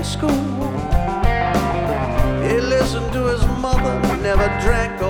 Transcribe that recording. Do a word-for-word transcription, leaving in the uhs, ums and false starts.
in school. He listened to his mother, never drank